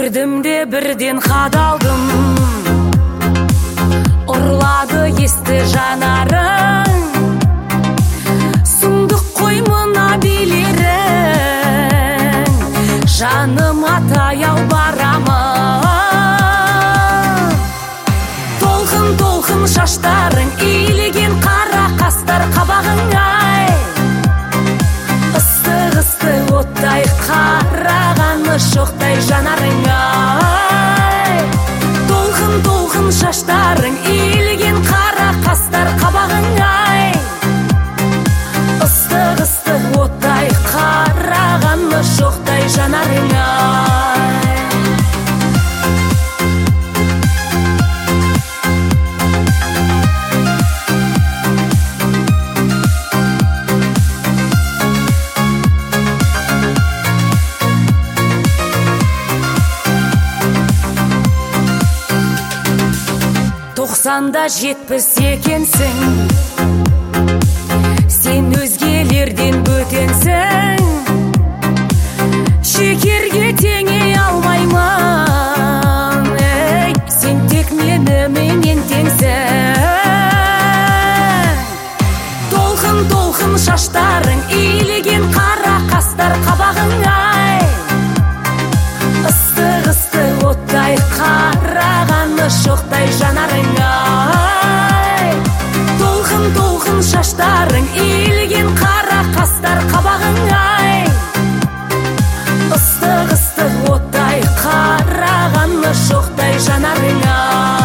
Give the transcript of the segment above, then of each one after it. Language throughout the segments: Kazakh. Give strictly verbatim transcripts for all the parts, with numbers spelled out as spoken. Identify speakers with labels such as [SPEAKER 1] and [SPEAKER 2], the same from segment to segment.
[SPEAKER 1] Көрдім де бірден қадалдым, ұрлады есті жанарың. Сұмдық қой мына билерің, жаныма таяу барамын. Толқын-толқын шаштарың, иілеген қара қастар қабағың ай. Ыстық-ыстық оттай қарағаны шоқтай жанарың ай. Толқын-толқын шаштарың, иілеген қара қастар қабағың ай. Ыстық-ыстық оттай қарағаны шоқтай жанарың ай. Тоқсанда жетпіс екенсің, сен өзгелерден бөтенсің. Шекерге теңей алмаймын, ей, сен тек меніменен теңсің. Толқын-толқын шаштарың, иілеген қара қастар қабағың ай. Ыстық-ыстық оттай қарағаны шоқтай жанарың ай. Толқын-толқын шаштарың, иілеген қара қастар қабағың ай. Ыстық-ыстық оттай қарағаны шоқтай жанарың ай.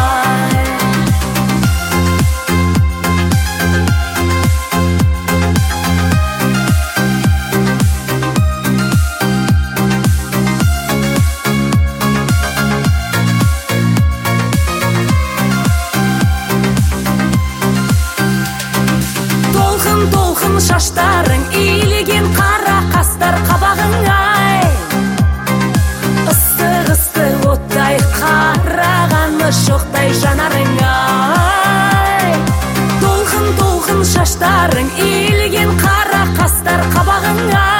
[SPEAKER 1] Толқын шаштарың, иілеген қара қастар қабағың ай. Ыстық-ыстық оттай қарағаны шоқтай жанарың ай. Толқын-толқын шаштарың, иілеген қара қастар қабағың ай.